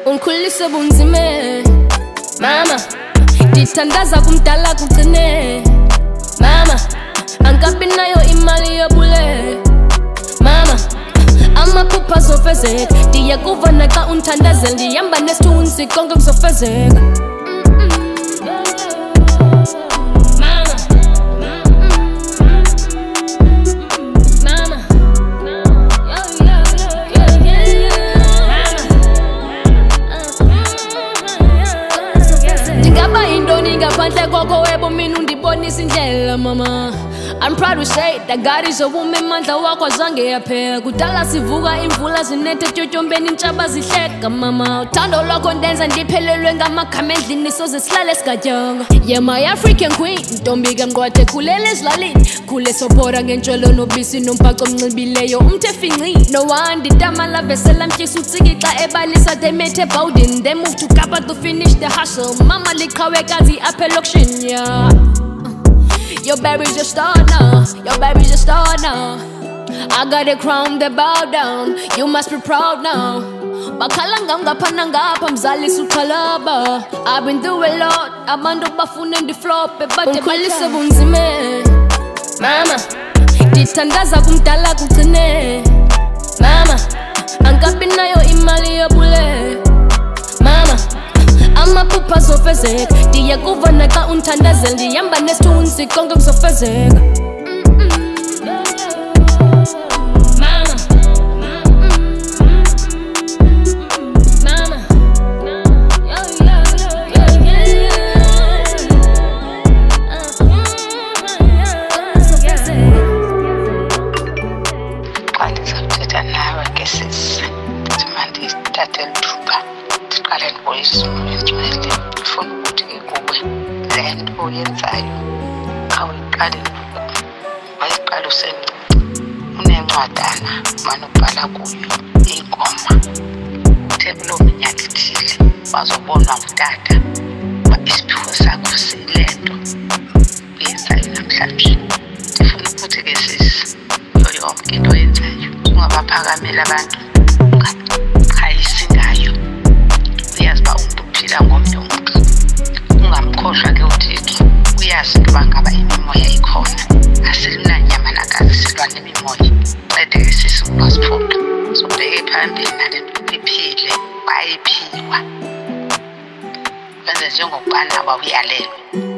ungikhulise bunzime mama, ndithandaza kumdala kugcine mama, angabi nayo imali yobule mama, amaphupha azofezeka, ndiyakuvana xa undithandazela, ndihamba nesithunzi konke kuzofezeka. Ngaphandle kwakho webo mina undibonisa indlela mama. I'm proud to say that God is a woman, mandla wakho azange yaphela. Kudala sivuka imvula zinethe etyotyombe intshaba zihleka mama. Uthando lwakho ndenza ndiphelelwe ngamagama endlini soze silale sigatyanga. Yeah my African queen, ntombi kamqwathe khulele ezilalini, khule sobhora ngentsholo nobisi nombhaco omncibileyo umthe finci. No one nditamala vesela mtyisa utsiki xa ebalisa they made a bowden, they moved to Kapa to finish the hustle. Mama liqhawekazi apha elokishini yeah. Your baby's a star now, your baby's a star now. I got a crown, they bow down, you must be proud now. Bakhalanga ngaphana ngapha mzalisa ukhalaba. I've been through a lot, abantu bafuna ndiflope but ungikhulise bunzime mama, ndithandaza kumdala kugcine mama, angabi nayo imali yobule mama, amaphupha azofezeka, ndiyakuvana xa undithandazela, ndihamba nesithunzi konke kuzofezeka. Ndifuna ukuthi kuwe le nto oyenzayo awuyiqali wayiqala usemncinci, unencwadana umane ubhala kuyo ingoma. Uthe kuloo minyaka ithile wazobonwa ngutata uba isiphiwo sakho sile nto uyenzayo namhlanje. Ndifuna ukuthi ke sisi kuyo yonke into oyenzayo ungabaphakamela abantu, ungachayisi ngayo, uyazi uba umntu uphila ngomnye umntu, ungamkhohlwa ke uThixo. Uyazi ukuba ngaba imimoya ikhona, asilunanyama nagazi, silwa nemimoya. Qede ke sisi ungasiphuca, sobheke phambili nale nto iphile wayiphiwa wenze njengokubana wawuyalelwe.